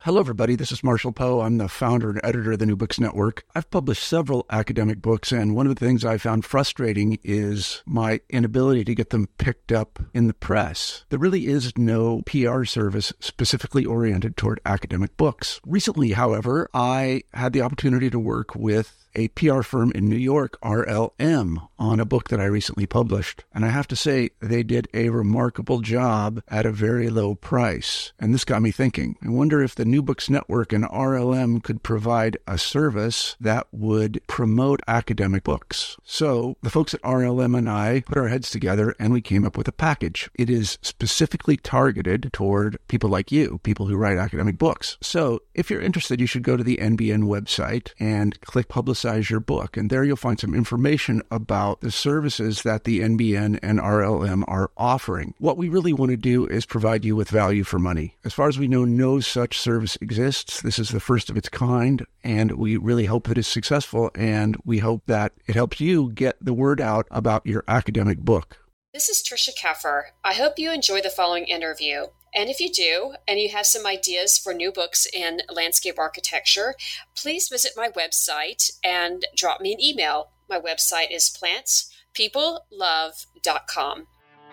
Hello, everybody. This is Marshall Poe. I'm the founder and editor of the New Books Network. I've published several academic books, and one of the things I found frustrating is my inability to get them picked up in the press. There really is no PR service specifically oriented toward academic books. Recently, however, I had the opportunity to work with a PR firm in New York, RLM, on a book that I recently published. And I have to say, they did a remarkable job at a very low price. And this got me thinking. I wonder if the New Books Network and RLM could provide a service that would promote academic books. So the folks at RLM and I put our heads together and we came up with a package. It is specifically targeted toward people like you, people who write academic books. So if you're interested, you should go to the NBN website and click Publicize Your Book. And there you'll find some information about the services that the NBN and RLM are offering. What we really want to do is provide you with value for money. As far as we know, no such service exists. This is the first of its kind, and we really hope that it's successful, and we hope that it helps you get the word out about your academic book. This is Tricia Keffer. I hope you enjoy the following interview. And if you do, and you have some ideas for new books in landscape architecture, please visit my website and drop me an email. My website is plantspeoplelove.com.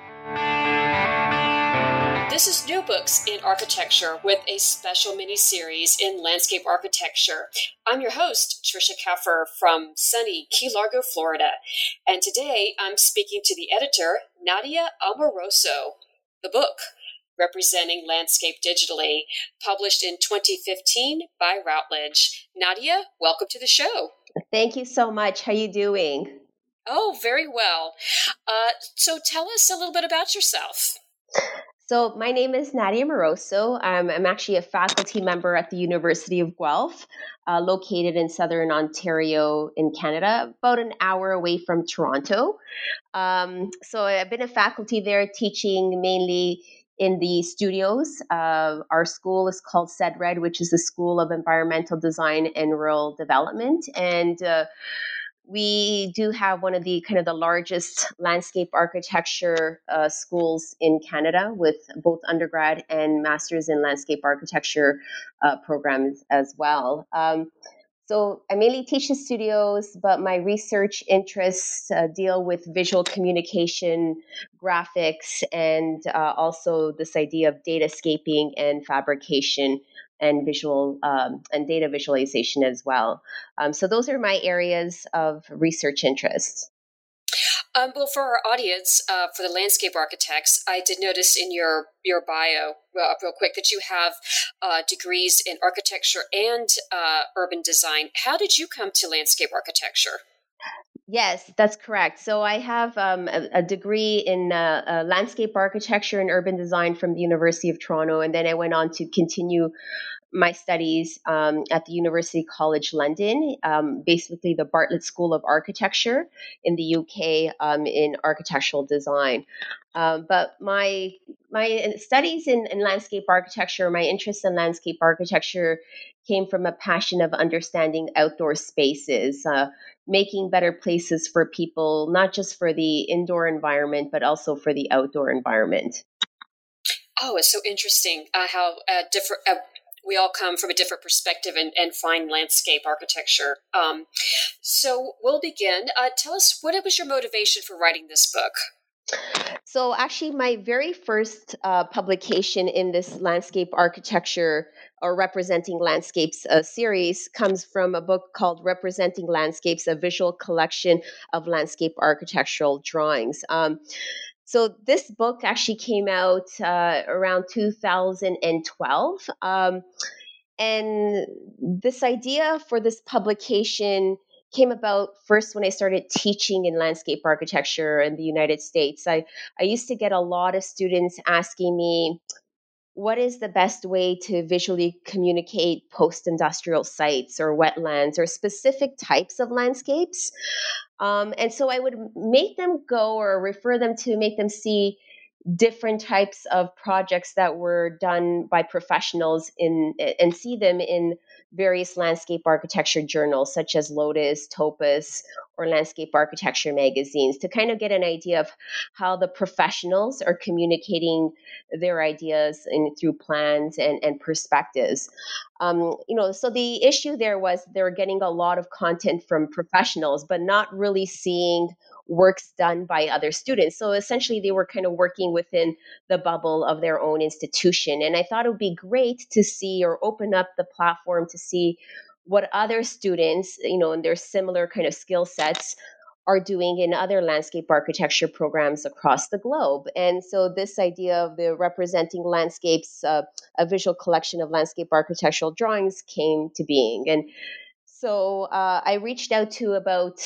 This is New Books in Architecture with a special mini-series in landscape architecture. I'm your host, Tricia Keffer from sunny Key Largo, Florida. And today I'm speaking to the editor, Nadia Amoroso. The book, Representing Landscape Digitally, published in 2015 by Routledge. Nadia, welcome to the show. Thank you so much. How are you doing? Oh, very well. So tell us a little bit about yourself. So my name is Nadia Moroso. I'm actually a faculty member at the University of Guelph, located in Southern Ontario in Canada, about an hour away from Toronto. So I've been a faculty there teaching mainly in the studios. Our school is called CEDRED, which is the School of Environmental Design and Rural Development. And we do have one of the kind of the largest landscape architecture schools in Canada, with both undergrad and masters in landscape architecture programs as well. So I mainly teach in studios, but my research interests deal with visual communication, graphics, and also this idea of datascaping and fabrication and visual and data visualization as well. So those are my areas of research interest. Well, for our audience, for the landscape architects, I did notice in your bio, real quick, that you have degrees in architecture and urban design. How did you come to landscape architecture? Yes, that's correct. So I have a degree in landscape architecture and urban design from the University of Toronto, and then I went on to continue my studies at the University College London, basically the Bartlett School of Architecture in the UK in architectural design. But my studies in landscape architecture, my interest in landscape architecture came from a passion of understanding outdoor spaces, making better places for people, not just for the indoor environment, but also for the outdoor environment. Oh, it's so interesting how different... we all come from a different perspective and find landscape architecture. So we'll begin. Tell us, what was your motivation for writing this book? So actually, my very first publication in this landscape architecture or Representing Landscapes series comes from a book called Representing Landscapes, a visual collection of landscape architectural drawings. So this book actually came out around 2012. And this idea for this publication came about first when I started teaching in landscape architecture in the United States. I used to get a lot of students asking me, what is the best way to visually communicate post-industrial sites or wetlands or specific types of landscapes? And so I would make them go or refer them to make them see different types of projects that were done by professionals and see them in various landscape architecture journals such as Lotus, Topaz, or Landscape Architecture magazines to kind of get an idea of how the professionals are communicating their ideas through plans and perspectives. So the issue there was they were getting a lot of content from professionals, but not really seeing works done by other students. So essentially, they were kind of working within the bubble of their own institution. And I thought it would be great to see or open up the platform to see what other students, in their similar kind of skill sets are doing in other landscape architecture programs across the globe. And so this idea of the representing landscapes, a visual collection of landscape architectural drawings came to being. And so I reached out to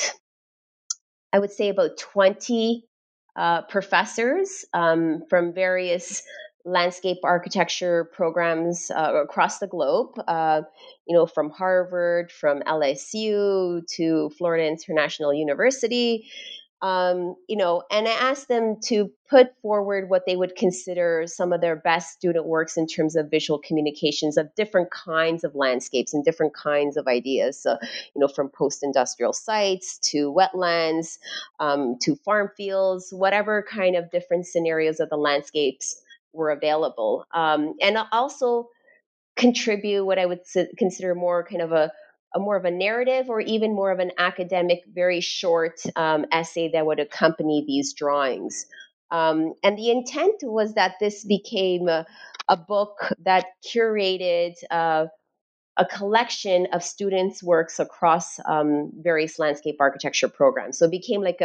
I would say about 20 professors from various landscape architecture programs across the globe, from Harvard, from LSU to Florida International University, and I asked them to put forward what they would consider some of their best student works in terms of visual communications of different kinds of landscapes and different kinds of ideas. So, from post-industrial sites to wetlands, to farm fields, whatever kind of different scenarios of the landscapes were available. And also contribute what I would consider more kind of a more of a narrative or even more of an academic, very short essay that would accompany these drawings. And the intent was that this became a book that curated a collection of students' works across various landscape architecture programs. So it became like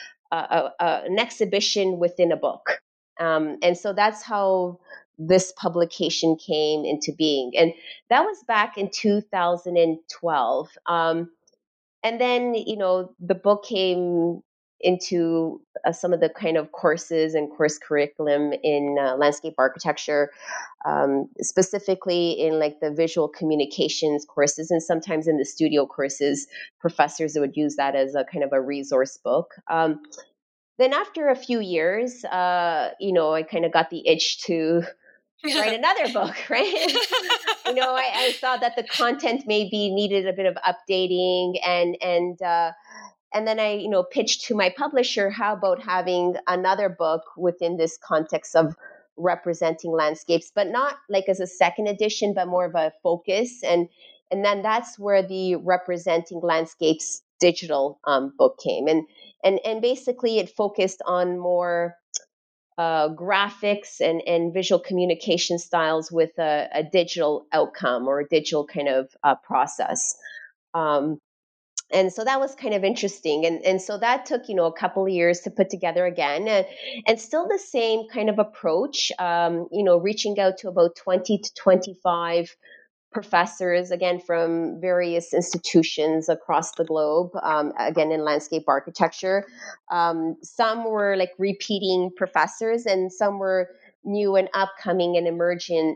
an exhibition within a book. And so that's how this publication came into being. And that was back in 2012. And then, the book came into some of the kind of courses and course curriculum in landscape architecture, specifically in like the visual communications courses, and sometimes in the studio courses, professors would use that as a kind of a resource book. Then after a few years, I kind of got the itch to write another book, right? I saw that the content maybe needed a bit of updating, and then I, pitched to my publisher, how about having another book within this context of representing landscapes, but not like as a second edition, but more of a focus. And then that's where the Representing Landscapes digital book came. And basically it focused on more graphics and visual communication styles with a digital outcome or a digital kind of process. And so that was kind of interesting. And so that took, a couple of years to put together again, and still the same kind of approach, reaching out to about 20 to 25 professors, again, from various institutions across the globe, again, in landscape architecture. Some were like repeating professors, and some were new and upcoming and emerging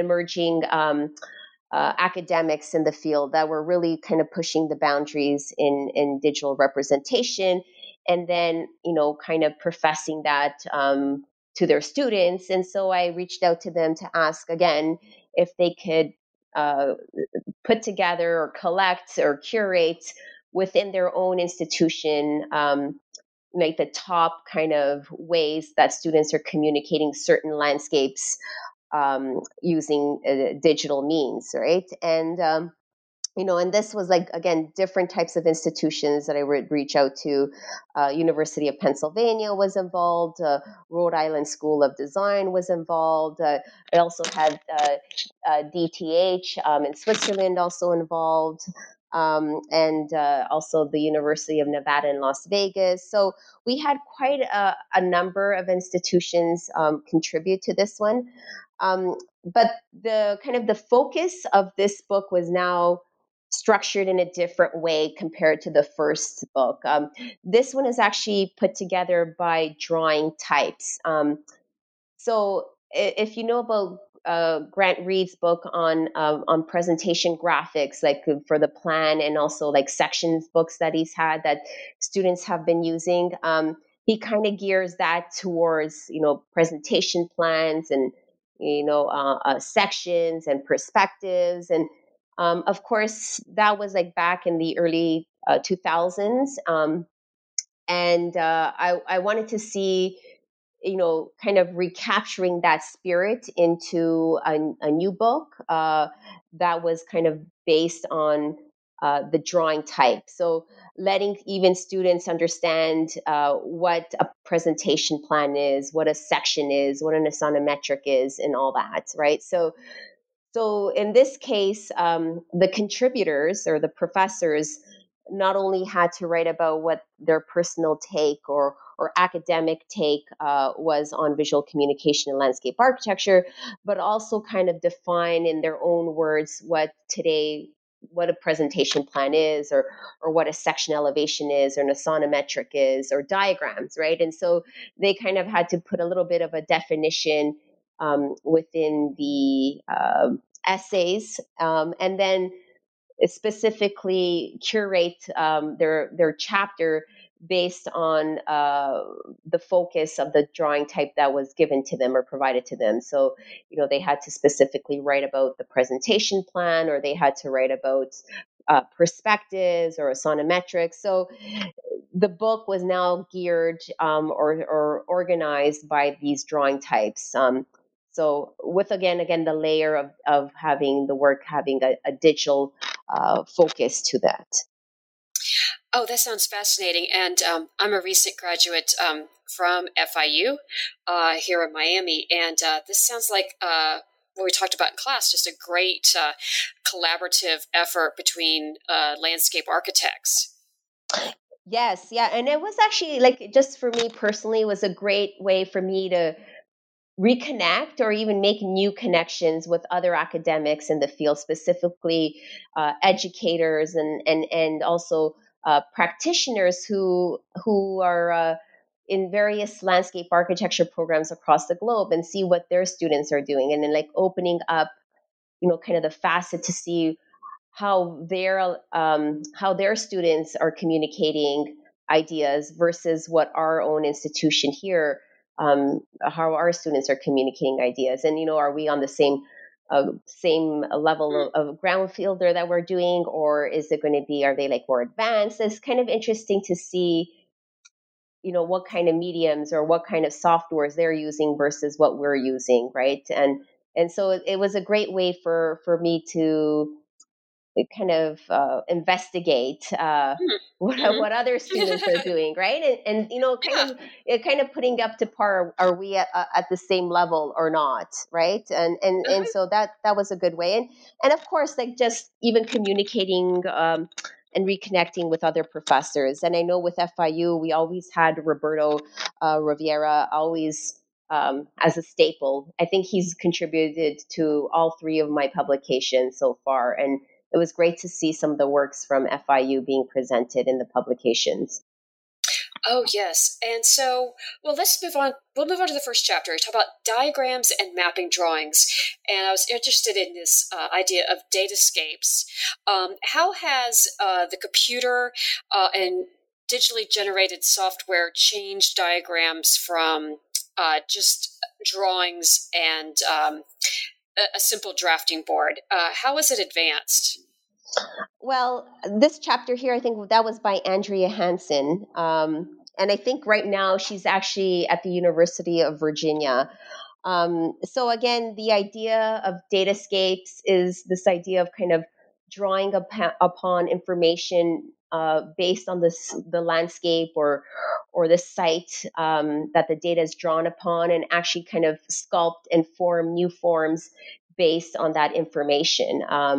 academics in the field that were really kind of pushing the boundaries in digital representation, and then, kind of professing that to their students. And so I reached out to them to ask again if they could put together or collect or curate within their own institution, like the top kind of ways that students are communicating certain landscapes using digital means, right? And this was like, again, different types of institutions that I would reach out to. University of Pennsylvania was involved. Rhode Island School of Design was involved. I also had DTH in Switzerland also involved. And also the University of Nevada in Las Vegas. So we had quite a number of institutions contribute to this one. But the kind of the focus of this book was now structured in a different way compared to the first book. This one is actually put together by drawing types. So if you know about Grant Reed's book on presentation graphics, like for the plan, and also like sections books that he's had that students have been using, he kind of gears that towards, presentation plans and, sections and perspectives. And of course, that was like back in the early 2000s. And I wanted to see, kind of recapturing that spirit into a new book that was kind of based on the drawing type. So letting even students understand what a presentation plan is, what a section is, what an isonometric is, and all that, right? So in this case, the contributors or the professors not only had to write about what their personal take or academic take was on visual communication and landscape architecture, but also kind of define in their own words what a presentation plan is, or what a section elevation is, or an isonometric is, or diagrams, right? And so they kind of had to put a little bit of a definition within the essays, and then specifically curate their chapter based on the focus of the drawing type that was given to them or provided to them. So, they had to specifically write about the presentation plan, or they had to write about perspectives or isonometrics. So the book was now geared or organized by these drawing types. So with again the layer of having the work having a digital focus to that. Oh, that sounds fascinating. And I'm a recent graduate from FIU here in Miami. And this sounds like what we talked about in class, just a great collaborative effort between landscape architects. Yes, yeah. And it was actually, like, just for me personally, it was a great way for me to reconnect or even make new connections with other academics in the field, specifically educators and also practitioners who are in various landscape architecture programs across the globe, and see what their students are doing, and then like opening up, kind of the facet to see how their students are communicating ideas versus what our own institution here, how our students are communicating ideas. And, are we on the same level of ground fielder that we're doing, or is it going to be, are they like more advanced? It's kind of interesting to see, what kind of mediums or what kind of softwares they're using versus what we're using, right? And so it was a great way for me to kind of investigate what other students are doing, right? And kind of putting up to par, are we at the same level or not, right? And so that was a good way, and of course, like, just even communicating and reconnecting with other professors. And I know with FIU we always had Roberto Riviera always as a staple. I think he's contributed to all three of my publications so far, and it was great to see some of the works from FIU being presented in the publications. Oh, yes. And so, well, let's move on. We'll move on to the first chapter. Talk about diagrams and mapping drawings. And I was interested in this idea of datascapes. How has the computer and digitally generated software changed diagrams from just drawings and a simple drafting board? How has it advanced? Well, this chapter here, I think that was by Andrea Hansen. And I think right now she's actually at the University of Virginia. So again, the idea of datascapes is this idea of kind of drawing upon information based on the landscape or the site that the data is drawn upon, and actually kind of sculpt and form new forms based on that information.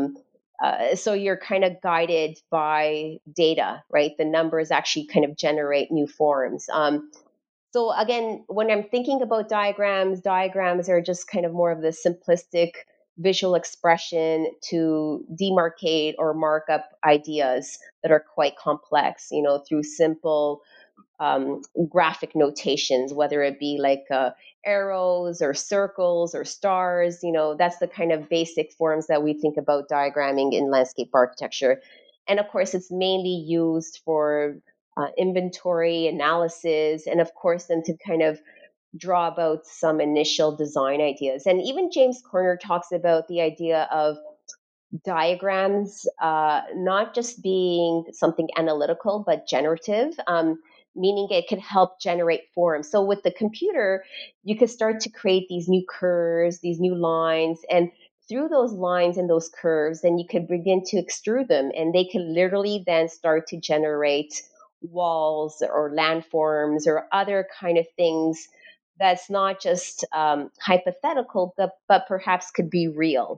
So you're kind of guided by data, right? The numbers actually kind of generate new forms. So again, when I'm thinking about diagrams are just kind of more of the simplistic visual expression to demarcate or mark up ideas that are quite complex, through simple graphic notations, whether it be like arrows or circles or stars. That's the kind of basic forms that we think about diagramming in landscape architecture. And of course, it's mainly used for inventory analysis, and of course, then to kind of draw about some initial design ideas. And even James Corner talks about the idea of diagrams not just being something analytical, but generative, meaning it could help generate forms. So with the computer, you could start to create these new curves, these new lines, and through those lines and those curves, then you could begin to extrude them, and they could literally then start to generate walls or landforms or other kind of things that's not just hypothetical, but perhaps could be real.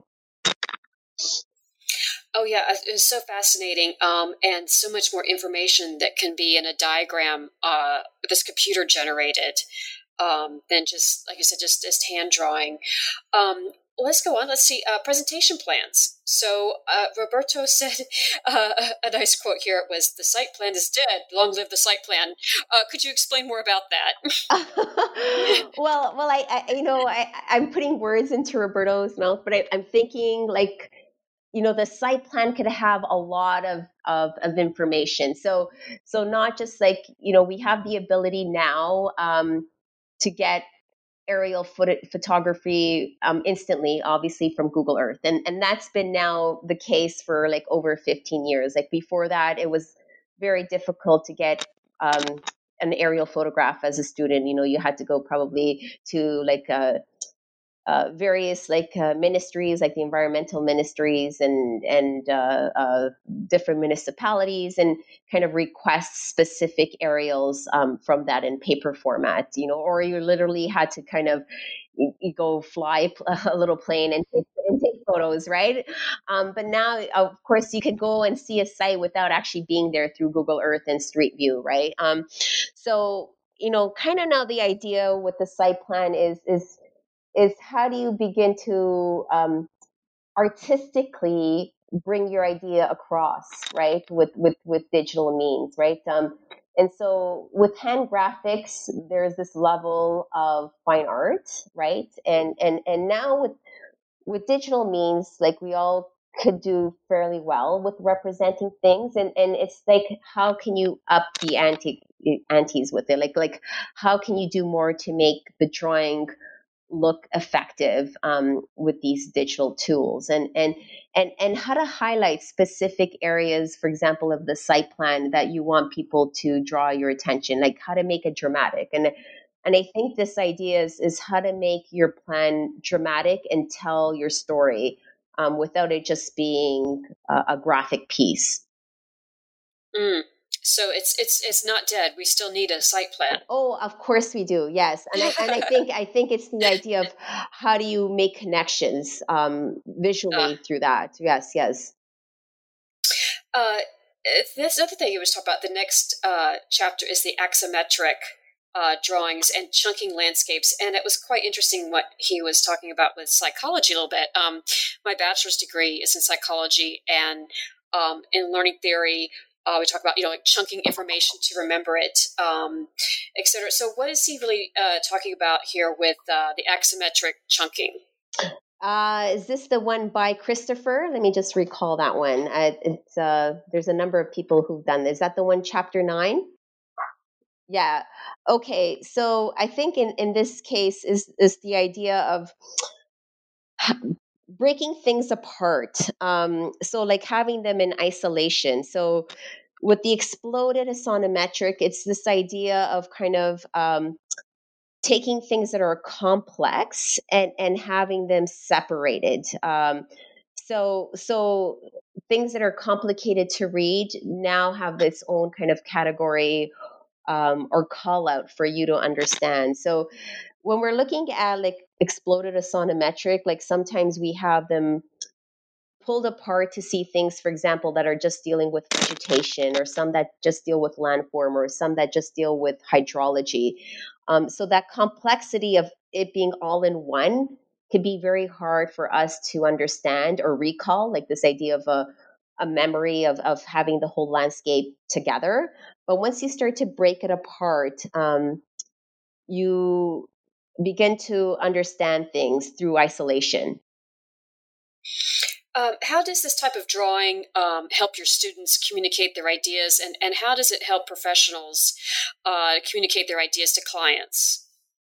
Oh yeah, it's so fascinating, and so much more information that can be in a diagram that's computer generated than just, like you said, just hand drawing. Let's go on. Let's see presentation plans. So Roberto said a nice quote here. It was, "The site plan is dead. Long live the site plan." Could you explain more about that? I'm putting words into Roberto's mouth, but I'm thinking like, the site plan could have a lot of information. So not just like, we have the ability now to get aerial photography instantly, obviously from Google Earth. And that's been now the case for like over 15 years. Like before that, it was very difficult to get an aerial photograph as a student. You had to go probably to like various like ministries, like the environmental ministries and different municipalities, and kind of request specific aerials from that in paper format, or you literally had to kind of you go fly a little plane and take photos, right? But now, of course, you could go and see a site without actually being there through Google Earth and Street View, right? So kind of now the idea with the site plan is how do you begin to artistically bring your idea across, right? With digital means, right? And so with hand graphics, there's this level of fine art, right? And now with digital means, like we all could do fairly well with representing things, and it's like, how can you up the antes with it? Like how can you do more to make the drawing look effective with these digital tools, and how to highlight specific areas, for example, of the site plan that you want people to draw your attention, like how to make it dramatic. And I think this idea is how to make your plan dramatic and tell your story without it just being a graphic piece. Mm. So it's not dead. We still need a site plan. Oh, of course we do. Yes, and I think it's the idea of how do you make connections visually through that. Yes. This other thing he was talking about, the next chapter, is the axiometric drawings and chunking landscapes, and it was quite interesting what he was talking about with psychology a little bit. My bachelor's degree is in psychology, and in learning theory, we talk about like chunking information to remember it, etc. So, what is he really talking about here with the axiometric chunking? Is this the one by Christopher? Let me just recall that one. There's a number of people who've done this. Is that the one, chapter 9? Yeah. Okay. So I think in this case is the idea of breaking things apart. So like having them in isolation. So with the exploded isonometric, it's this idea of kind of taking things that are complex and having them separated. So things that are complicated to read now have its own kind of category or call out for you to understand. So when we're looking at like exploded isonometric, like sometimes we have them pulled apart to see things, for example, that are just dealing with vegetation, or some that just deal with landform, or some that just deal with hydrology. So that complexity of it being all in one can be very hard for us to understand or recall, like this idea of a memory of having the whole landscape together. But once you start to break it apart, you begin to understand things through isolation. How does this type of drawing help your students communicate their ideas, and how does it help professionals communicate their ideas to clients?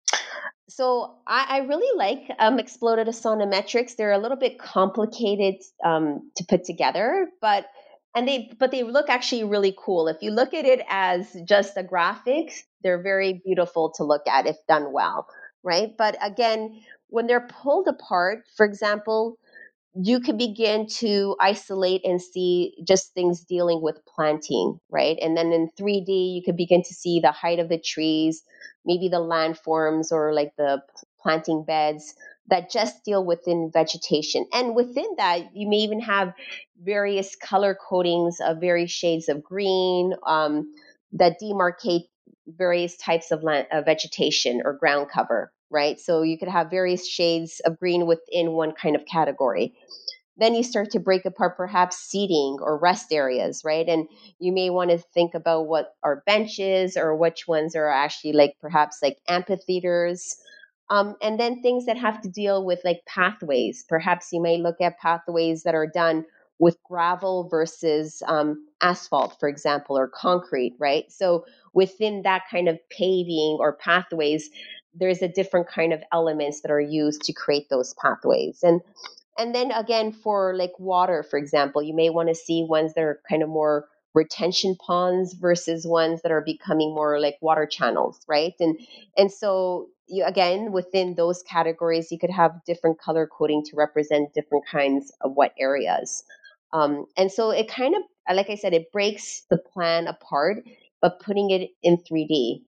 So I really like exploded sonometrics. They're a little bit complicated to put together, but they look actually really cool. If you look at it as just a graphics, they're very beautiful to look at if done well, right? But again, when they're pulled apart, for example, you can begin to isolate and see just things dealing with planting, right? And then in 3D, you can begin to see the height of the trees, maybe the landforms or like the planting beds that just deal within vegetation. And within that, you may even have various color codings of various shades of green that demarcate various types of vegetation or ground cover, right? So you could have various shades of green within one kind of category. Then you start to break apart perhaps seating or rest areas, right? And you may want to think about what are benches or which ones are actually like perhaps like amphitheaters. And then things that have to deal with like pathways. Perhaps you may look at pathways that are done with gravel versus asphalt, for example, or concrete, right? So within that kind of paving or pathways, there's a different kind of elements that are used to create those pathways. And then again, for like water, for example, you may want to see ones that are kind of more retention ponds versus ones that are becoming more like water channels, right? And so you, again, within those categories, you could have different color coding to represent different kinds of what areas. And so it kind of, like I said, it breaks the plan apart, but putting it in 3D.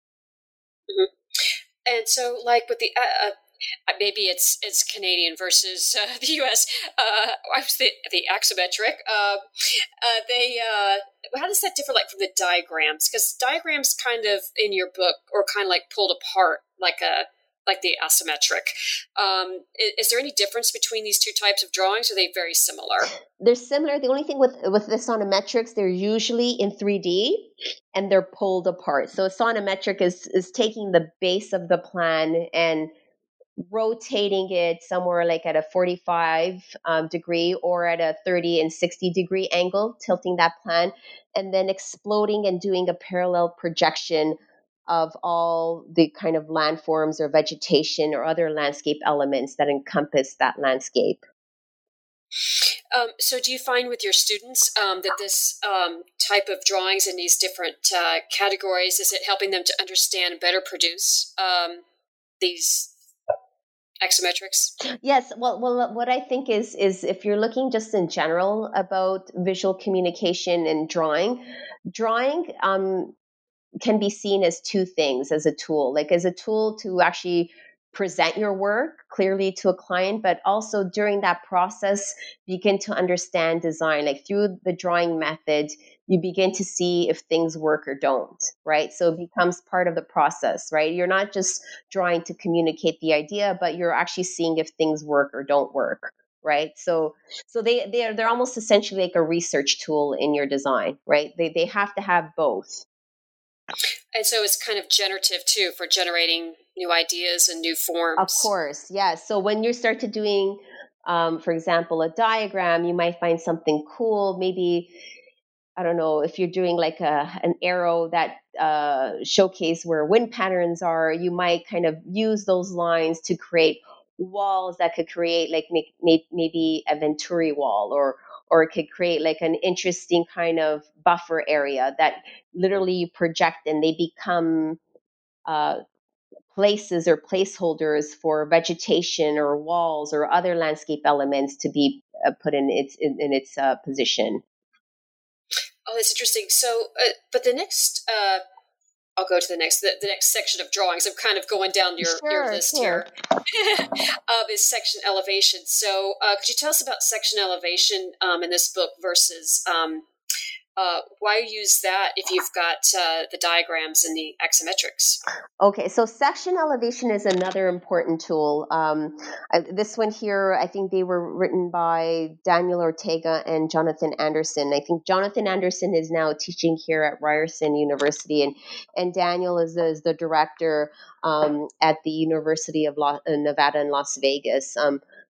Mm-hmm. And so, like with maybe it's Canadian versus the U.S. I was the axometric. They how does that differ, like from the diagrams? Because diagrams, kind of in your book, or kind of like pulled apart, like the asymmetric. Is there any difference between these two types of drawings? Or are they very similar? They're similar. The only thing with the sonometrics, they're usually in 3D and they're pulled apart. So a sonometric is taking the base of the plan and rotating it somewhere like at a 45 degree or at a 30 and 60 degree angle, tilting that plan, and then exploding and doing a parallel projection of all the kind of landforms or vegetation or other landscape elements that encompass that landscape. So do you find with your students that this type of drawings in these different categories, is it helping them to understand and better produce these axometrics? Yes. Well, what I think is if you're looking just in general about visual communication and drawing can be seen as two things as a tool, like as a tool to actually present your work clearly to a client, but also during that process, begin to understand design. Like through the drawing method, you begin to see if things work or don't, right? So it becomes part of the process, right? You're not just drawing to communicate the idea, but you're actually seeing if things work or don't work. Right. So they're almost essentially like a research tool in your design, right? They have to have both. And so it's kind of generative too, for generating new ideas and new forms. Of course, yeah. So when you start to doing, for example, a diagram, you might find something cool. Maybe, I don't know, if you're doing like an arrow that showcase where wind patterns are, you might kind of use those lines to create walls that could create like maybe a Venturi wall, or it could create like an interesting kind of buffer area that literally you project and they become places or placeholders for vegetation or walls or other landscape elements to be put in its position. Oh, that's interesting. So, but the next, I'll go to the next section of drawings. I'm kind of going down your list here. Is section elevation. So, could you tell us about section elevation in this book versus why use that if you've got the diagrams and the axometrics? Okay, so section elevation is another important tool. This one here, I think they were written by Daniel Ortega and Jonathan Anderson. I think Jonathan Anderson is now teaching here at Ryerson University, and Daniel is the director at the University of Nevada in Las Vegas.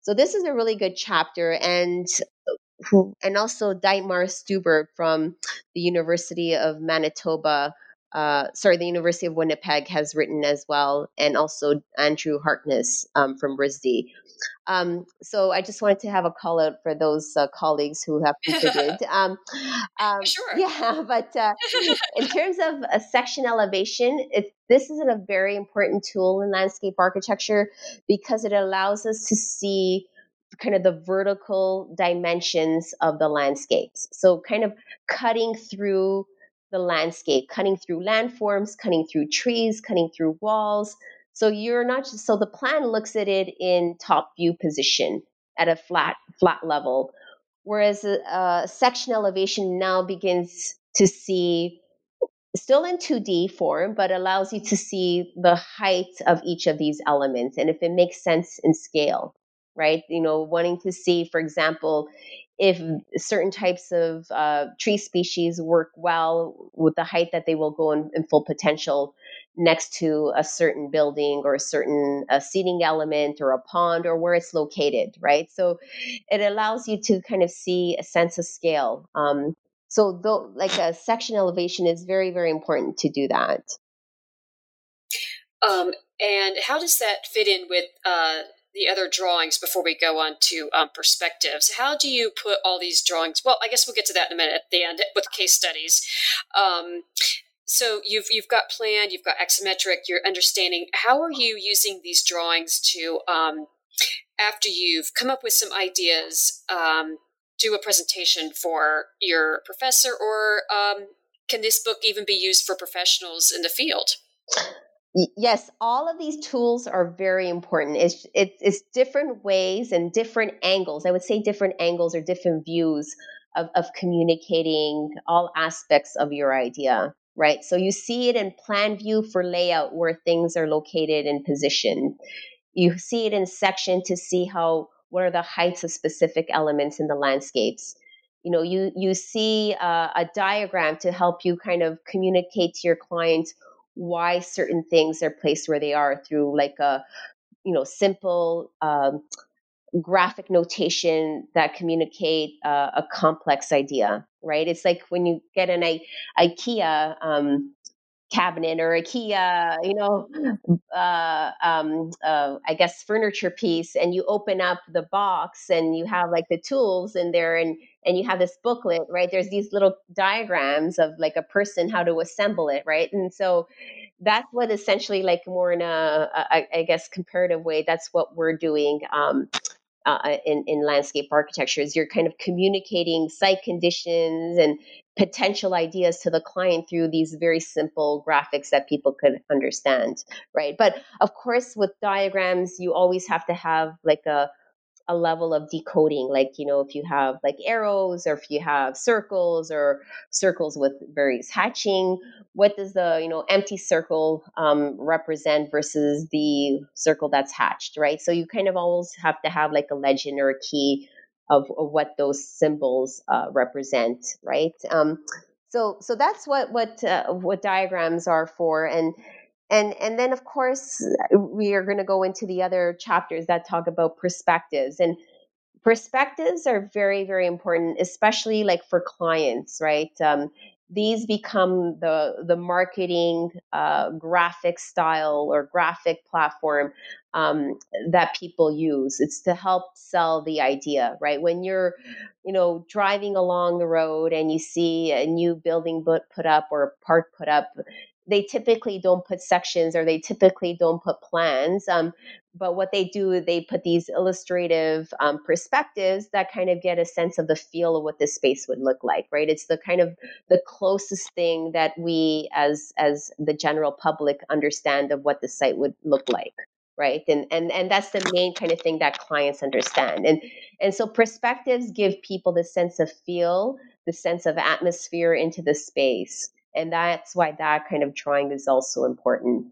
So this is a really good chapter, and also Dietmar Stuber from the University of Manitoba, the University of Winnipeg has written as well, and also Andrew Harkness from RISD. So I just wanted to have a call out for those colleagues who have contributed. Sure. Yeah, but in terms of a section elevation, this is a very important tool in landscape architecture because it allows us to see kind of the vertical dimensions of the landscapes. So kind of cutting through the landscape, cutting through landforms, cutting through trees, cutting through walls. So you're not just, so the plan looks at it in top view position at a flat level, whereas a section elevation now begins to see, still in 2D form, but allows you to see the height of each of these elements and if it makes sense in scale, right? Wanting to see, for example, if certain types of tree species work well with the height that they will go in full potential next to a certain building or a certain seating element or a pond or where it's located, right? So it allows you to kind of see a sense of scale. So though, like a section elevation is very, very important to do that. And how does that fit in with the other drawings before we go on to perspectives? How do you put all these drawings? Well, I guess we'll get to that in a minute at the end with case studies. So you've got plan, you've got axiometric, you're understanding. How are you using these drawings to, after you've come up with some ideas, do a presentation for your professor, or can this book even be used for professionals in the field? Yes, all of these tools are very important. It's different ways and different angles. I would say different angles or different views of communicating all aspects of your idea, right? So you see it in plan view for layout where things are located and positioned. You see it in section to see what are the heights of specific elements in the landscapes. You see a diagram to help you kind of communicate to your client why certain things are placed where they are through like a simple graphic notation that communicate a complex idea, right? It's like when you get an IKEA cabinet or IKEA, I guess furniture piece, and you open up the box and you have like the tools in there, and you have this booklet, right? There's these little diagrams of like a person how to assemble it, right? And so that's what essentially, like more in I guess comparative way, that's what we're doing. In landscape architecture is you're kind of communicating site conditions and potential ideas to the client through these very simple graphics that people could understand, right? But of course, with diagrams, you always have to have like a level of decoding, like if you have like arrows or if you have circles or circles with various hatching, what does the empty circle represent versus the circle that's hatched, right? So you kind of always have to have like a legend or a key of what those symbols represent, right? So that's what diagrams are for. And then, of course, we are going to go into the other chapters that talk about perspectives. And perspectives are very, very important, especially like for clients, right? These become the marketing graphic style or graphic platform that people use. It's to help sell the idea, right? When you're, driving along the road and you see a new building put up or a park put up, they typically don't put sections or they typically don't put plans. But what they do, they put these illustrative perspectives that kind of get a sense of the feel of what this space would look like, right? It's the kind of the closest thing that we as the general public understand of what the site would look like, right? And that's the main kind of thing that clients understand. And so perspectives give people the sense of feel, the sense of atmosphere into the space. And that's why that kind of drawing is also important.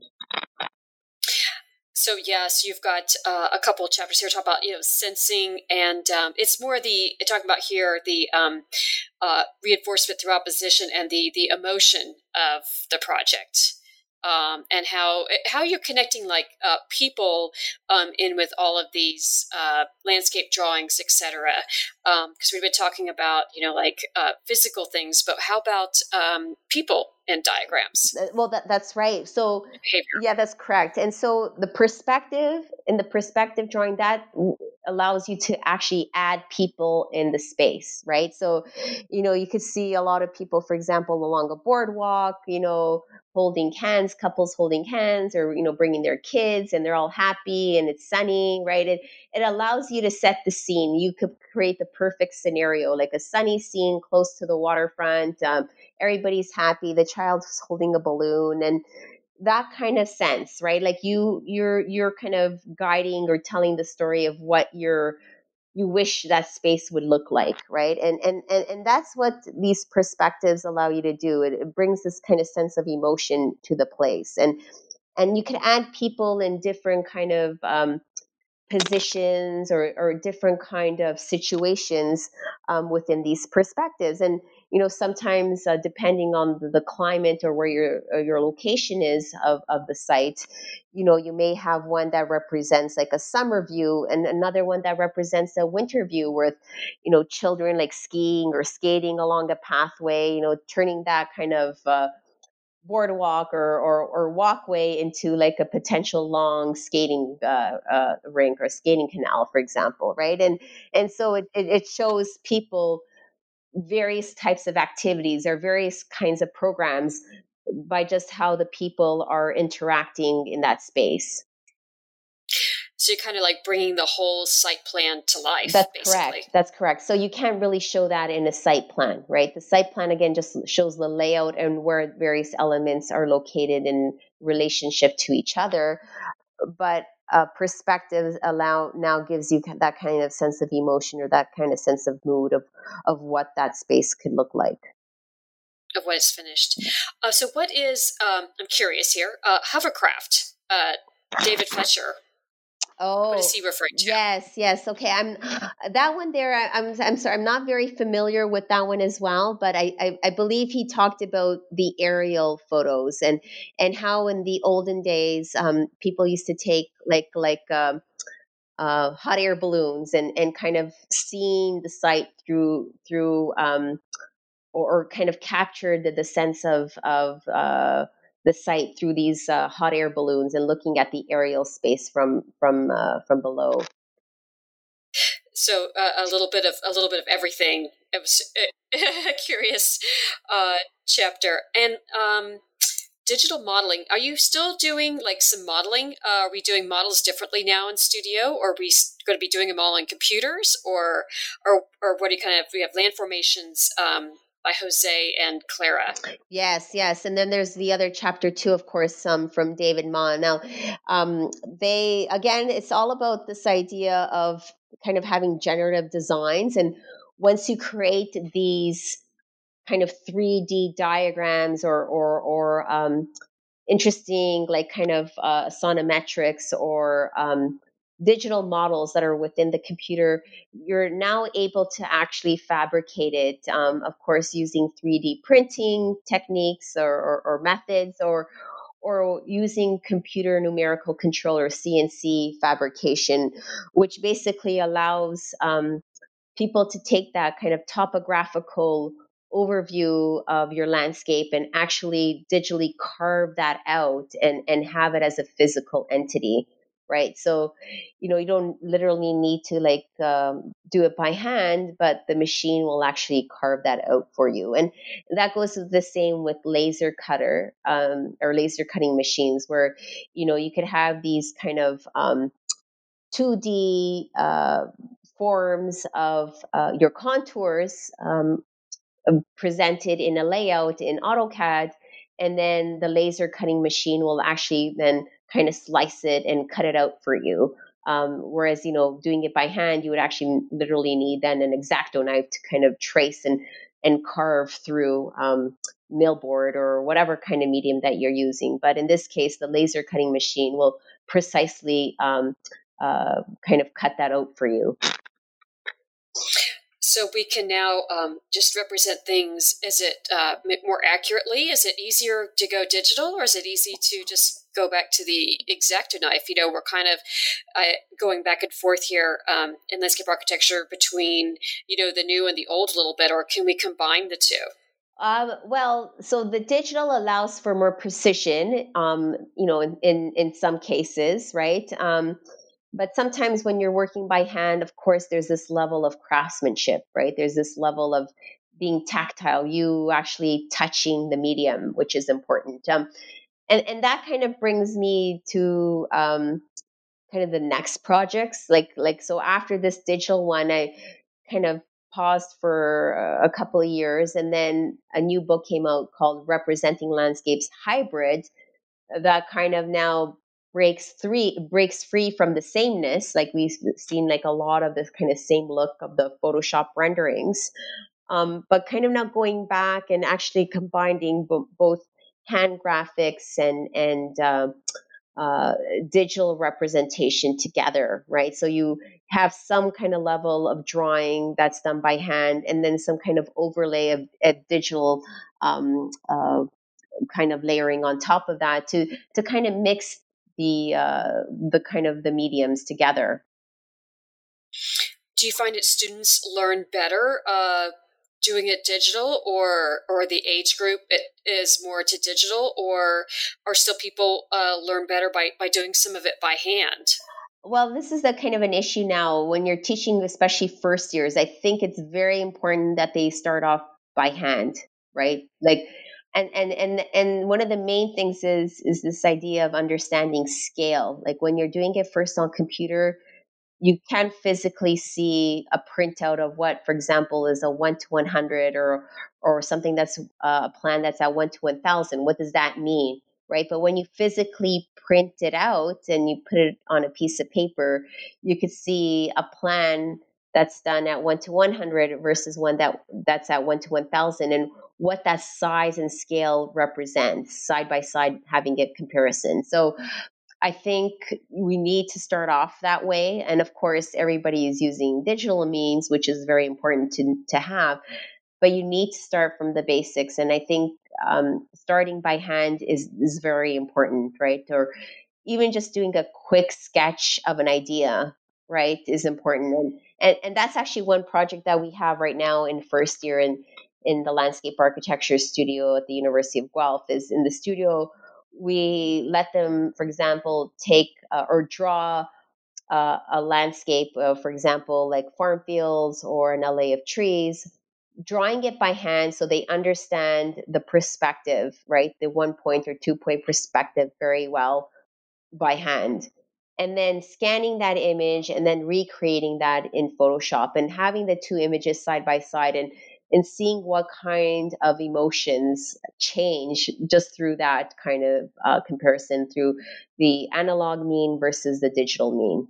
So yes, you've got a couple of chapters here talking about sensing, and it's more talking about here the reinforcement through opposition and the emotion of the project. and how you're connecting like people in with all of these landscape drawings, etc. Because we've been talking about like physical things, but how about people and diagrams? Well, that's right. So Behavior. yeah, that's correct. And so the perspective drawing, that allows you to actually add people in the space, right? So, you could see a lot of people, for example, along a boardwalk, holding hands, couples holding hands, or, bringing their kids, and they're all happy and it's sunny, right? It allows you to set the scene. You could create the perfect scenario, like a sunny scene close to the waterfront. Everybody's happy. The child's holding a balloon, and that kind of sense, right? Like you're kind of guiding or telling the story of what you wish that space would look like, right? And that's what these perspectives allow you to do. It brings this kind of sense of emotion to the place, and you can add people in different kind of positions or different kind of situations within these perspectives. And sometimes depending on the climate or where your location is of the site, you may have one that represents like a summer view and another one that represents a winter view with children like skiing or skating along the pathway, turning that kind of boardwalk or walkway into like a potential long skating rink or skating canal, for example, right? And so it shows people various types of activities or various kinds of programs by just how the people are interacting in that space. So you're kind of like bringing the whole site plan to life. That's basically. correct. That's correct. So you can't really show that in a site plan, right? The site plan, again, just shows the layout and where various elements are located in relationship to each other. But perspectives now gives you that kind of sense of emotion or that kind of sense of mood of what that space could look like. Of what is finished. So what is, I'm curious here, hovercraft, David Fletcher. Oh, what is he referring to? Yes. Okay, I'm that one there. I'm sorry, I'm not very familiar with that one as well. But I believe he talked about the aerial photos and how in the olden days people used to take hot air balloons and kind of seeing the site through or kind of captured the sense of the site through these hot air balloons and looking at the aerial space from below. So a little bit of everything. It was a curious chapter. And digital modeling. Are you still doing like some modeling? Are we doing models differently now in studio, or are we going to be doing them all on computers, or what do you kind of? We have land formations. By Jose and Clara. Yes. And then there's the other chapter too, of course, from David Ma. Now, it's all about this idea of kind of having generative designs. And once you create these kind of 3D diagrams or interesting, like kind of sonometrics or digital models that are within the computer, you're now able to actually fabricate it, of course, using 3D printing techniques or methods or using computer numerical controller CNC fabrication, which basically allows people to take that kind of topographical overview of your landscape and actually digitally carve that out and have it as a physical entity, right? So you don't literally need to do it by hand, but the machine will actually carve that out for you. And that goes the same with laser cutter or laser cutting machines, where you could have these kind of 2D forms of your contours presented in a layout in AutoCAD, and then the laser cutting machine will actually then kind of slice it and cut it out for you. Whereas, doing it by hand, you would actually literally need then an X-Acto knife to kind of trace and carve through millboard or whatever kind of medium that you're using. But in this case, the laser cutting machine will precisely kind of cut that out for you. So we can now just represent things. Is it more accurately? Is it easier to go digital, or is it easy to just go back to the X-Acto knife? We're kind of going back and forth here in landscape architecture between, the new and the old a little bit, or can we combine the two? So the digital allows for more precision, in some cases, right? But sometimes when you're working by hand, of course, there's this level of craftsmanship, right? There's this level of being tactile, you actually touching the medium, which is important. And that kind of brings me to kind of the next projects. So after this digital one, I kind of paused for a couple of years, and then a new book came out called Representing Landscapes Hybrid that kind of now breaks free from the sameness. Like we've seen like a lot of this kind of same look of the Photoshop renderings, but kind of now going back and actually combining both hand graphics and digital representation together, right? So you have some kind of level of drawing that's done by hand, and then some kind of overlay of digital kind of layering on top of that to kind of mix the kind of the mediums together. Do you find that students learn better doing it digital, or the age group is more to digital, or still people learn better by doing some of it by hand? Well, this is a kind of an issue now when you're teaching, especially first years. I think it's very important that they start off by hand, right? Like, and one of the main things is this idea of understanding scale. Like when you're doing it first on computer, you can physically see a printout of what, for example, is a 1 to 100 or something that's a plan that's at 1 to 1,000. What does that mean, right? But when you physically print it out and you put it on a piece of paper, you could see a plan that's done at 1 to 100 versus one that's at 1 to 1,000, and what that size and scale represents side by side, having a comparison. So I think we need to start off that way. And of course, everybody is using digital means, which is very important to have, but you need to start from the basics. And I think starting by hand is very important, right? Or even just doing a quick sketch of an idea, right, is important. And that's actually one project that we have right now in first year in the landscape architecture studio at the University of Guelph. Is in the studio, we let them, for example, take or draw a landscape, for example, like farm fields or an alley of trees, drawing it by hand so they understand the perspective, right? The 1 point or 2 point perspective very well by hand. And then scanning that image and then recreating that in Photoshop and having the two images side by side and seeing what kind of emotions change just through that kind of comparison through the analog mean versus the digital mean.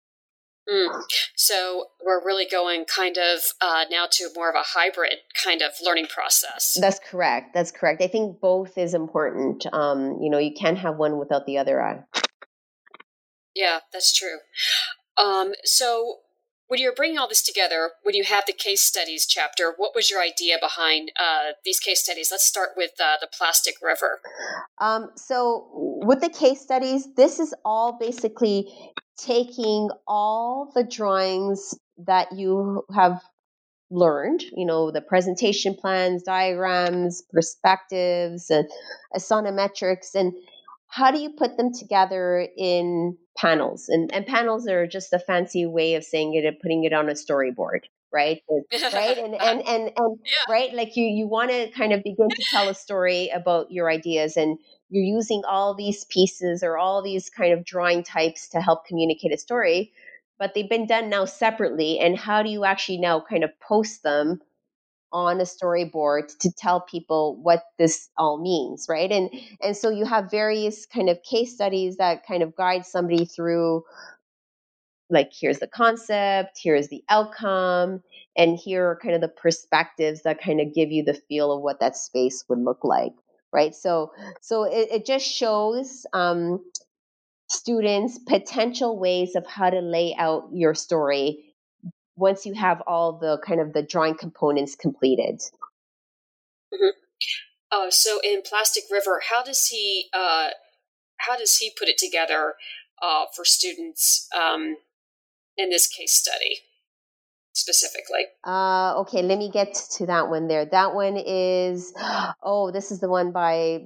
So we're really going kind of now to more of a hybrid kind of learning process. That's correct. I think both is important. You can't have one without the other. Yeah, that's true. So when you're bringing all this together, when you have the case studies chapter, what was your idea behind these case studies? Let's start with the Plastic River. So with the case studies, this is all basically taking all the drawings that you have learned, the presentation plans, diagrams, perspectives, and isonometrics, and how do you put them together in panels? And panels are just a fancy way of saying it and putting it on a storyboard, right? Right? And yeah. Right? Like you want to kind of begin to tell a story about your ideas, and you're using all these pieces or all these kind of drawing types to help communicate a story, but they've been done now separately. And how do you actually now kind of post them on a storyboard to tell people what this all means, right? And so you have various kind of case studies that kind of guide somebody through, like, here's the concept, here's the outcome, and here are kind of the perspectives that kind of give you the feel of what that space would look like, right? So it just shows students potential ways of how to lay out your story once you have all the kind of the drawing components completed. Mm-hmm. So in Plastic River, how does he put it together for students in this case study specifically? Okay, let me get to that one there. That one is, this is the one by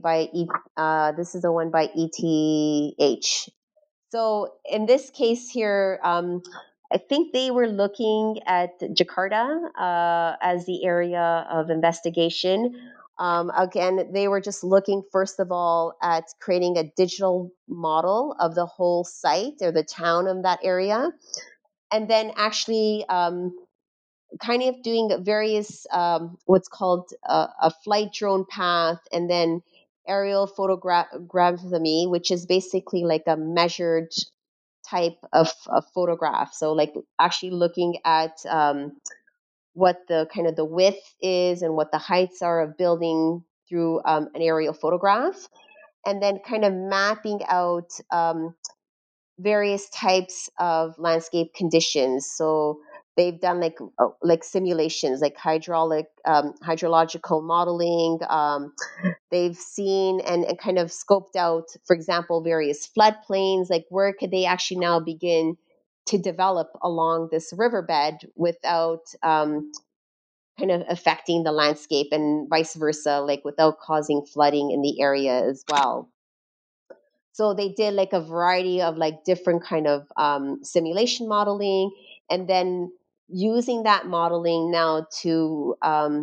ETH. So in this case here, I think they were looking at Jakarta as the area of investigation. Again, they were just looking, first of all, at creating a digital model of the whole site or the town of that area. And then actually kind of doing various, what's called a flight drone path, and then aerial photogrammetry, which is basically like a measured type of photograph. So like actually looking at what the kind of the width is and what the heights are of building through an aerial photograph, and then kind of mapping out various types of landscape conditions. So they've done like simulations, like hydrological modeling. They've seen and kind of scoped out, for example, various floodplains, like where could they actually now begin to develop along this riverbed without kind of affecting the landscape, and vice versa, like without causing flooding in the area as well. So they did like a variety of like different kind of simulation modeling, and then using that modeling now to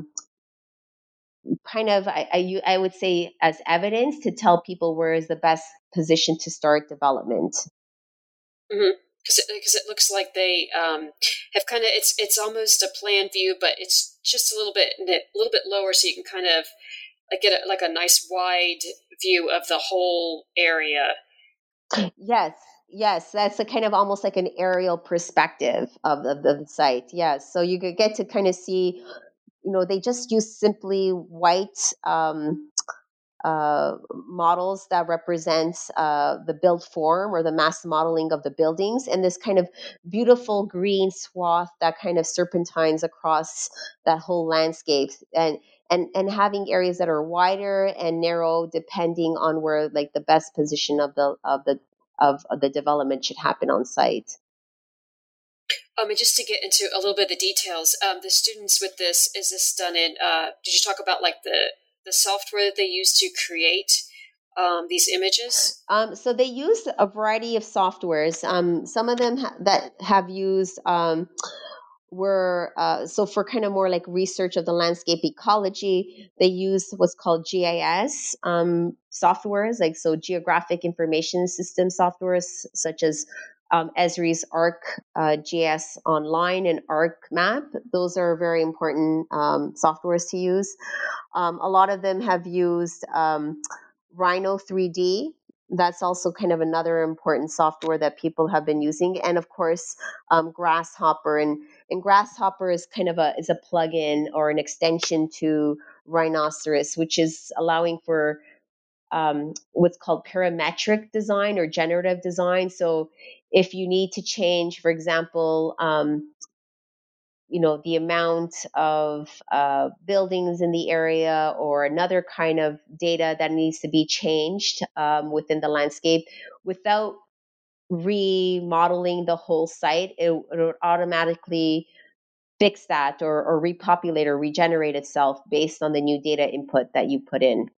kind of I would say as evidence to tell people where is the best position to start development. Mm-hmm. Because it looks like they have kind of it's almost a plan view, but it's just a little bit lower, so you can kind of like get like a nice wide view of the whole area. Yes, that's a kind of almost like an aerial perspective of the site. Yes, so you could get to kind of see, they just use simply white models that represents the built form or the mass modeling of the buildings, and this kind of beautiful green swath that kind of serpentines across that whole landscape, and having areas that are wider and narrow depending on where like the best position of the development should happen on site. And just to get into a little bit of the details, the students with this, is this done in, did you talk about like the software that they use to create these images? So they use a variety of softwares. Some of them that have used were so for kind of more like research of the landscape ecology, they use what's called GIS softwares, like so geographic information system softwares such as Esri's ArcGIS Online and ArcMap. Those are very important softwares to use. A lot of them have used Rhino 3D. That's also kind of another important software that people have been using, and of course, Grasshopper. And Grasshopper is kind of a plugin or an extension to Rhinoceros, which is allowing for what's called parametric design or generative design. So if you need to change, for example, the amount of buildings in the area or another kind of data that needs to be changed within the landscape without remodeling the whole site, it would automatically fix that or repopulate or regenerate itself based on the new data input that you put in.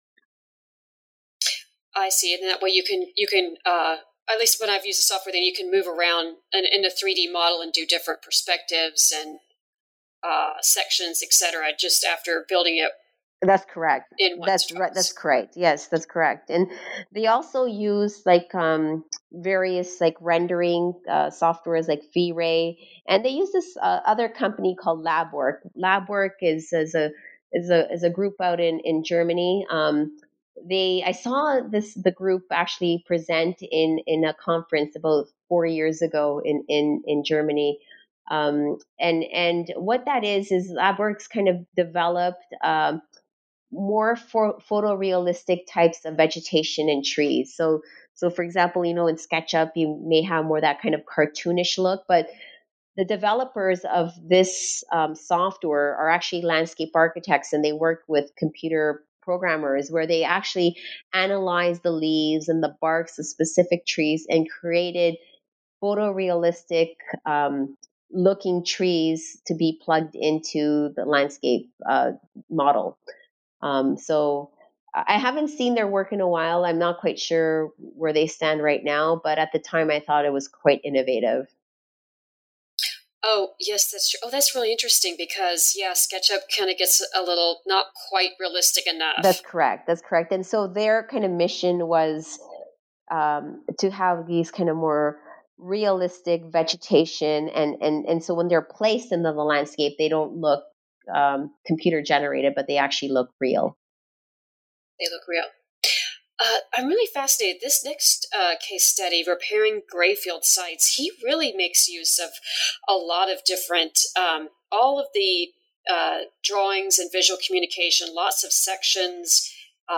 I see, and that way you can at least when I've used the software, then you can move around in a 3D model and do different perspectives and sections, etc. Just after building it. That's correct. That's right. That's correct. Yes, that's correct. And they also use like various like rendering softwares like V-Ray, and they use this other company called LabWork. LabWork is a group out in Germany. I saw the group actually present in a conference about 4 years ago in Germany. And what that is LabWorks kind of developed more photorealistic types of vegetation and trees. So for example, in SketchUp, you may have more that kind of cartoonish look, but the developers of this software are actually landscape architects, and they work with computer programmers where they actually analyze the leaves and the barks of specific trees and created photorealistic looking trees to be plugged into the landscape model. So I haven't seen their work in a while. I'm not quite sure where they stand right now, but at the time I thought it was quite innovative. Oh, yes, that's true. Oh, that's really interesting because, yeah, SketchUp kind of gets a little not quite realistic enough. That's correct. That's correct. And so their kind of mission was to have these kind of more realistic vegetation, and so when they're placed in the landscape, they don't look computer generated, but they actually look real. They look real. I'm really fascinated. This next case study, repairing grayfield sites, he really makes use of a lot of different, all of the drawings and visual communication, lots of sections,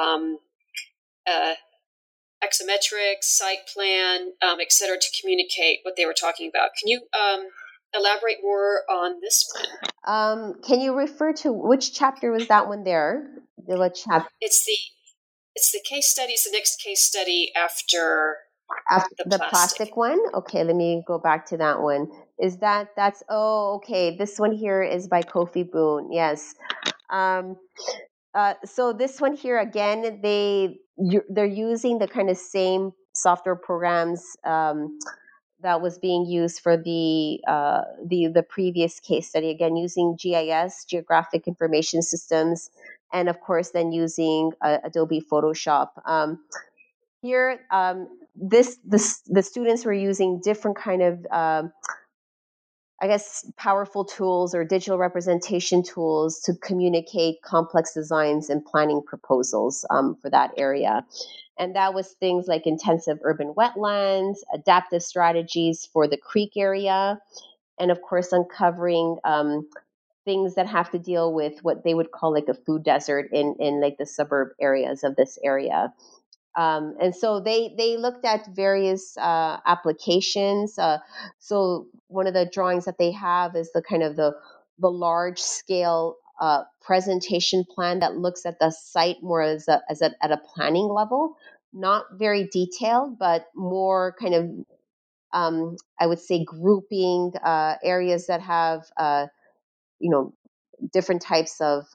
axometrics, site plan, et cetera, to communicate what they were talking about. Can you elaborate more on this one? Can you refer to which chapter was that one there? What chapter? It's the case studies, the next case study after the plastic one? Okay, let me go back to that one. Okay. This one here is by Kofi Boone. Yes. So this one here, again, they're using the kind of same software programs that was being used for the previous case study. Again, using GIS, Geographic Information Systems, and of course, then using Adobe Photoshop. Here, the students were using different kind of powerful tools or digital representation tools to communicate complex designs and planning proposals for that area. And that was things like intensive urban wetlands, adaptive strategies for the creek area, and of course, uncovering things that have to deal with what they would call like a food desert in like the suburb areas of this area. And so they looked at various applications. So one of the drawings that they have is the kind of the large scale presentation plan that looks at the site more at a planning level, not very detailed, but more kind of I would say grouping areas that have different types of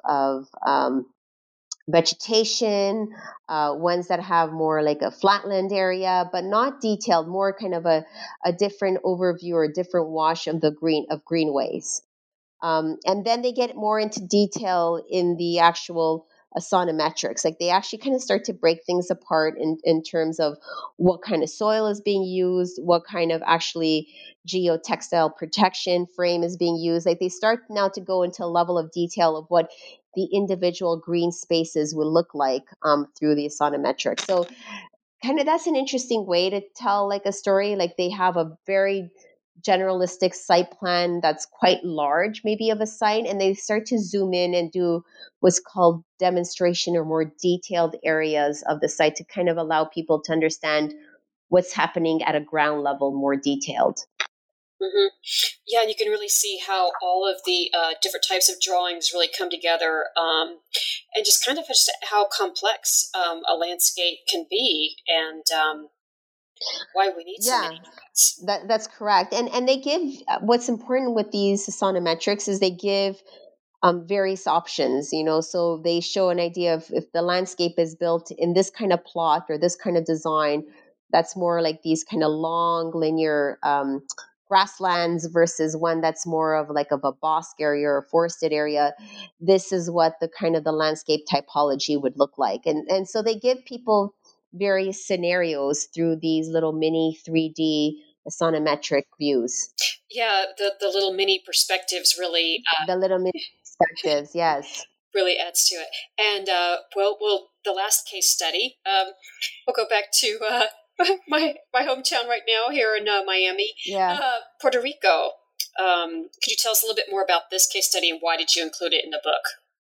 vegetation, ones that have more like a flatland area, but not detailed, more kind of a different overview or a different wash of greenways. And then they get more into detail in the actual sonometrics. Like they actually kind of start to break things apart in terms of what kind of soil is being used, what kind of actually geotextile protection frame is being used. Like they start now to go into a level of detail of what the individual green spaces will look like through the sonometrics. So kind of that's an interesting way to tell like a story. Like they have a very generalistic site plan that's quite large, maybe of a site, and they start to zoom in and do what's called demonstration or more detailed areas of the site to kind of allow people to understand what's happening at a ground level more detailed. Mm-hmm. Yeah, and you can really see how all of the different types of drawings really come together, and just kind of just how complex a landscape can be, and why we need so many units. That's correct. And they give what's important with these sonometrics is they give various options, so they show an idea of if the landscape is built in this kind of plot or this kind of design, that's more like these kind of long linear grasslands versus one that's more of a bosque area or forested area. This is what the kind of the landscape typology would look like. And so they give people various scenarios through these little mini 3D sonometric views. Yeah, the little mini perspectives really. The little mini perspectives, yes. Really adds to it. And the last case study, we'll go back to my hometown right now here in Miami, Puerto Rico. Could you tell us a little bit more about this case study and why did you include it in the book?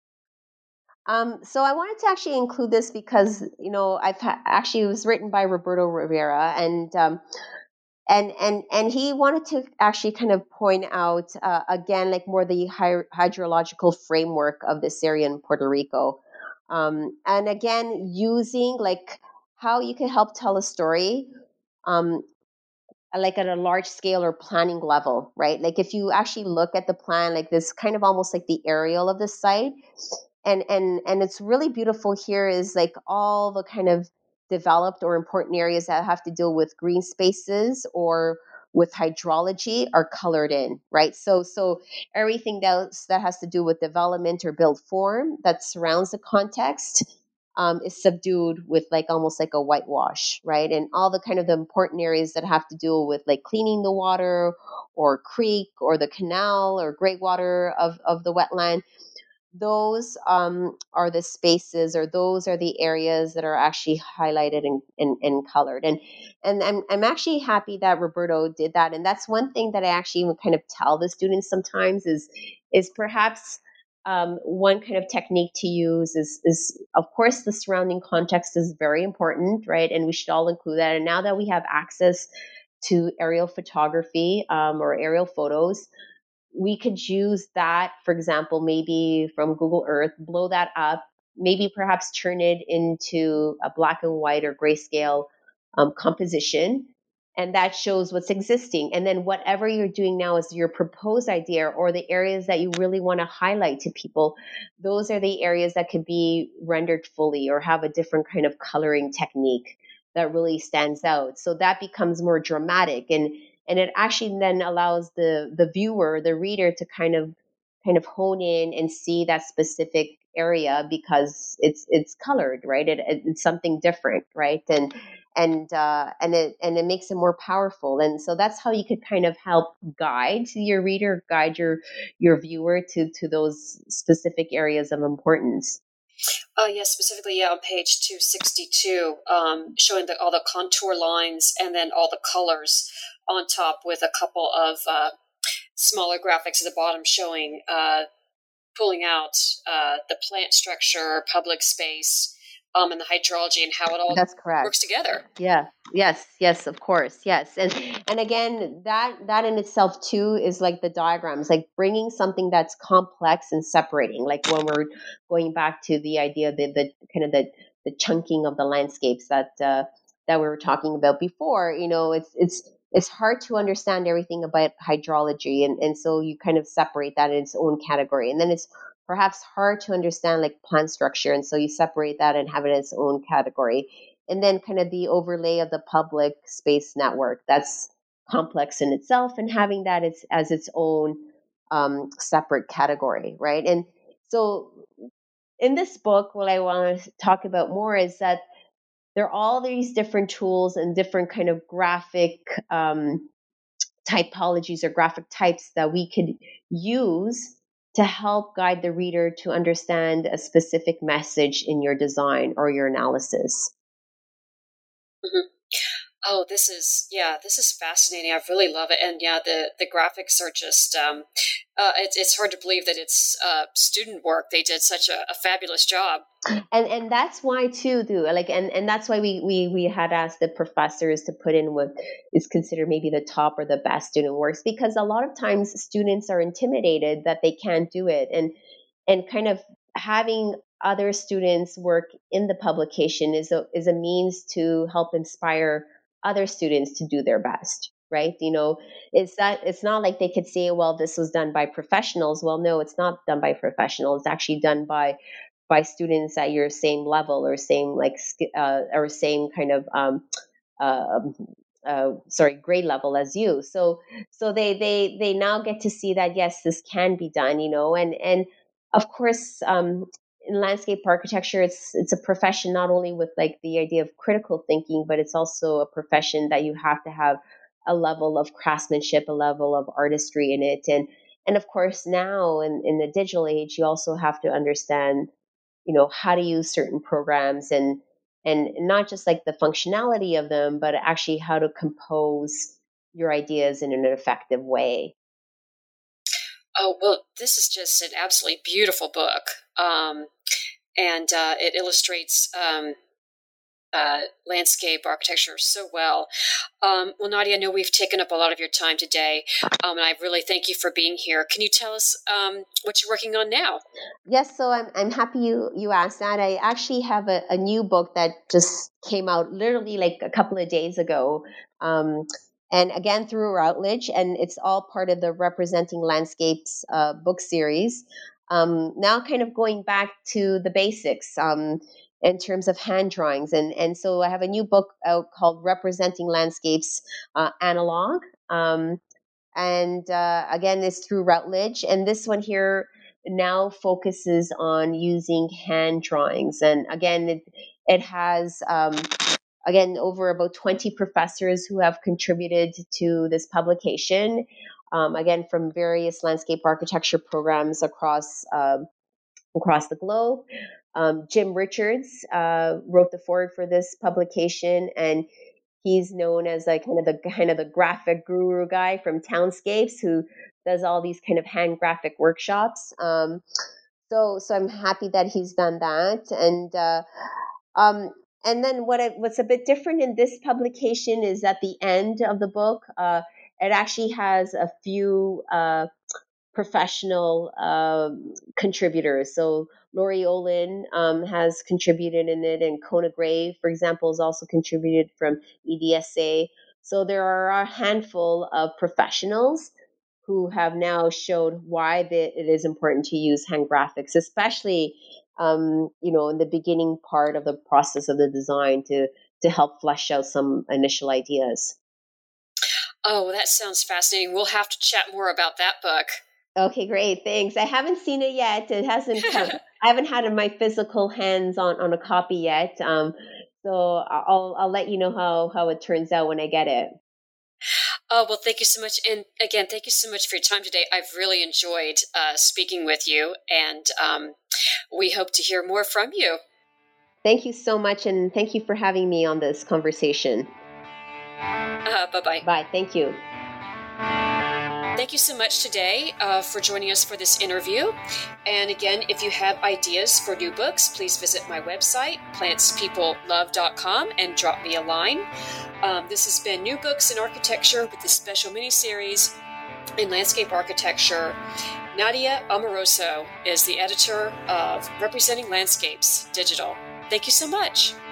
So I wanted to actually include this because, it was written by Roberto Rivera, and And he wanted to actually kind of point out again, like more the hydrological framework of this area in Puerto Rico, and again using like how you can help tell a story, um, like at a large scale or planning level, right? Like if you actually look at the plan, like this kind of almost like the aerial of the site, and it's really beautiful here is like all the kind of developed or important areas that have to deal with green spaces or with hydrology are colored in, right? So everything else that has to do with development or built form that surrounds the context, is subdued with like almost like a whitewash, right? And all the kind of the important areas that have to do with like cleaning the water or creek or the canal or gray water of the wetland, those are the spaces, or those are the areas that are actually highlighted and colored. And I'm actually happy that Roberto did that. And that's one thing that I actually even kind of tell the students sometimes is perhaps one kind of technique to use is of course the surrounding context is very important, right? And we should all include that. And now that we have access to aerial photography, or aerial photos, we could use that, for example, maybe from Google Earth, blow that up, maybe perhaps turn it into a black and white or grayscale composition. And that shows what's existing. And then whatever you're doing now is your proposed idea or the areas that you really want to highlight to people. Those are the areas that could be rendered fully or have a different kind of coloring technique that really stands out. So that becomes more dramatic, and it actually then allows the viewer, the reader, to kind of hone in and see that specific area because it's colored, right? It's something different, right? And it makes it more powerful. And so that's how you could kind of help guide your reader, guide your viewer to those specific areas of importance. Yes, specifically, on page 262, showing all the contour lines and then all the colors on top with a couple of smaller graphics at the bottom showing, pulling out the plant structure, public space, and the hydrology and how it all That's correct. works together. Yeah. Yes, of course. Yes. And again, that in itself too is like the diagrams, like bringing something that's complex and separating, like when we're going back to the idea, the kind of the chunking of the landscapes that we were talking about before. It's hard to understand everything about hydrology, and so you kind of separate that in its own category. And then it's perhaps hard to understand like plant structure, and so you separate that and have it in its own category. And then kind of the overlay of the public space network, that's complex in itself, and having that as its own separate category, right? And so in this book, what I want to talk about more is that there are all these different tools and different kind of graphic typologies or graphic types that we could use to help guide the reader to understand a specific message in your design or your analysis. Mm-hmm. Oh, this is fascinating. I really love it. And yeah, the graphics are just, it's hard to believe that it's student work. They did such a fabulous job. And that's why too, like, and that's why we had asked the professors to put in what is considered maybe the top or the best student works, because a lot of times students are intimidated that they can't do it. And kind of having other students work in the publication is a means to help inspire other students to do their best, right? It's not like they could say, well, this was done by professionals. Well, no, it's not done by professionals. It's actually done by students at your same level or same or same kind of grade level as you. So they now get to see that yes, this can be done, and of course, in landscape architecture, it's a profession not only with like the idea of critical thinking, but it's also a profession that you have to have a level of craftsmanship, a level of artistry in it, and of course now in the digital age, you also have to understand, how to use certain programs and not just like the functionality of them, but actually how to compose your ideas in an effective way. Oh, well, this is just an absolutely beautiful book. And it illustrates landscape architecture so well. Well, Nadia, I know we've taken up a lot of your time today, and I really thank you for being here. Can you tell us what you're working on now? Yes, so I'm happy you asked that. I actually have a new book that just came out literally like a couple of days ago. And again, through Routledge, and it's all part of the Representing Landscapes book series. Now kind of going back to the basics in terms of hand drawings. And so I have a new book out called Representing Landscapes Analog. And again, it's through Routledge. And this one here now focuses on using hand drawings. And again, it has, again, over about 20 professors who have contributed to this publication, again, from various landscape architecture programs across the globe. Jim Richards wrote the foreword for this publication, and he's known as like kind of the graphic guru guy from Townscapes who does all these kind of hand graphic workshops. So I'm happy that he's done that, and then what's a bit different in this publication is at the end of the book, it actually has a few professional contributors. So Laurie Olin has contributed in it, and Kona Gray, for example, has also contributed from EDSA. So there are a handful of professionals who have now showed why it is important to use hand graphics, especially in the beginning part of the process of the design to help flesh out some initial ideas. Oh, that sounds fascinating. We'll have to chat more about that book. Okay, great. Thanks. I haven't seen it yet. It hasn't. I haven't had my physical hands on a copy yet. So I'll let you know how it turns out when I get it. Oh, well, thank you so much. And again, thank you so much for your time today. I've really enjoyed speaking with you, and we hope to hear more from you. Thank you so much, and thank you for having me on this conversation. Bye-bye. Bye. Thank you. Thank you so much today for joining us for this interview. And again, if you have ideas for new books, please visit my website, plantspeoplelove.com, and drop me a line. This has been New Books in Architecture with this special mini-series in landscape architecture. Nadia Amoroso is the editor of Representing Landscapes Digital. Thank you so much.